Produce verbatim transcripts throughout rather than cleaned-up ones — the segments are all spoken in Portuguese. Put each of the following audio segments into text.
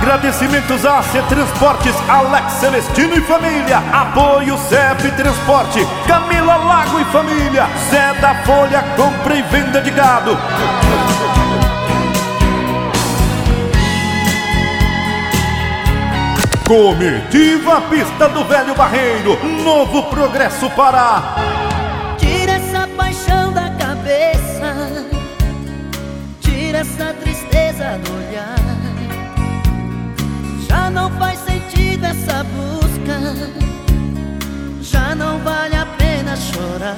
Agradecimentos a A C Transportes, Alex Celestino e família. Apoio C F Transporte, Camila Lago e família. Zé da Folha, compra e venda de gado. Comitiva Pista do Velho Barreiro, Novo Progresso, Pará. Tira essa paixão da cabeça, tira essa tristeza do olhar. Já não faz sentido essa busca, já não vale a pena chorar.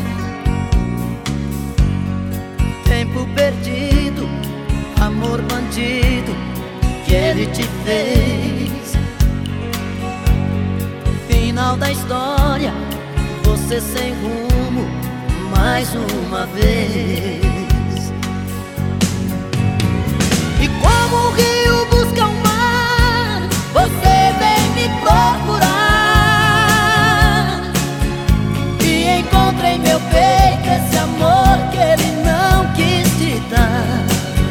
Tempo perdido, amor bandido que ele te fez. Final da história, você sem rumo mais uma vez. E como o rio busca o mar, você vem me procurar. E encontra em meu peito esse amor que ele não quis te dar.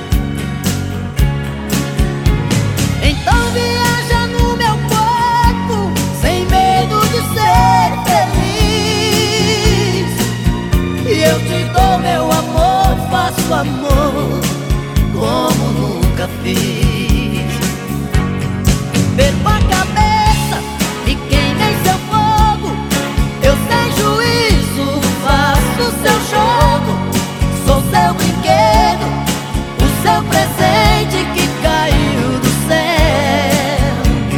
Então viaja no meu corpo, sem medo de ser feliz. E eu te dou meu amor, faço amor como nunca fiz. Perco a cabeça e queimei seu fogo, eu sem juízo faço seu jogo. Sou seu brinquedo, o seu presente que caiu do céu.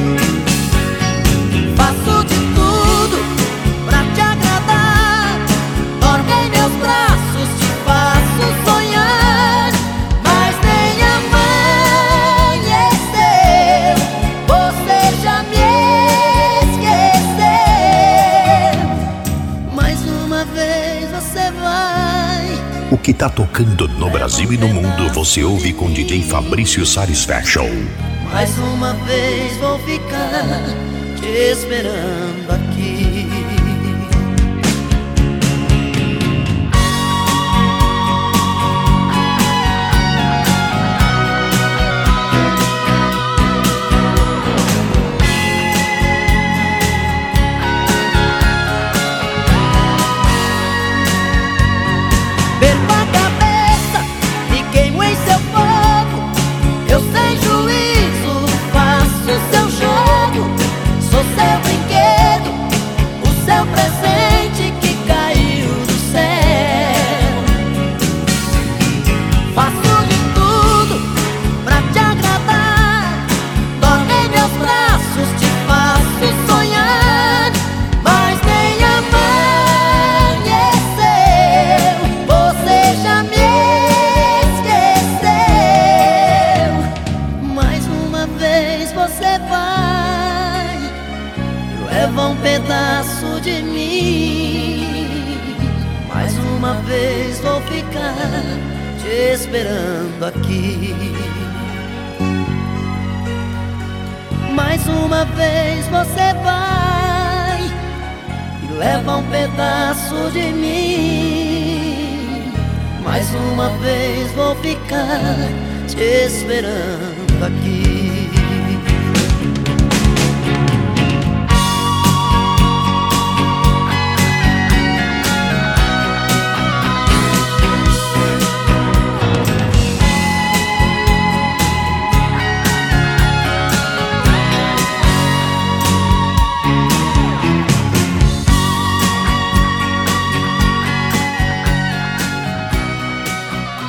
Faço de tudo pra te agradar, dorme em meus braços, te faço sonhar. Mas nem amanheceu, você já me esqueceu. Mais uma vez você vai. O que tá tocando no Brasil e no mundo você ouve com D J Fabrício Satisfaction. Mais uma vez vou ficar te esperando aqui. Perco a cabeça e queimo em seu fogo, eu sem juízo faço seu jogo. Sou seu brinquedo, o seu presente que caiu do céu. Faço de tudo pra te agradar, dorme em meus braços, te faço sonhar. Mas nem amanheceu, você já me esqueceu. Mais uma vez você vai, leva um pedaço de mim. Mais uma vez vou ficar te esperando aqui. Mais uma vez você vai e leva um pedaço de mim. Mais uma vez vou ficar te esperando aqui.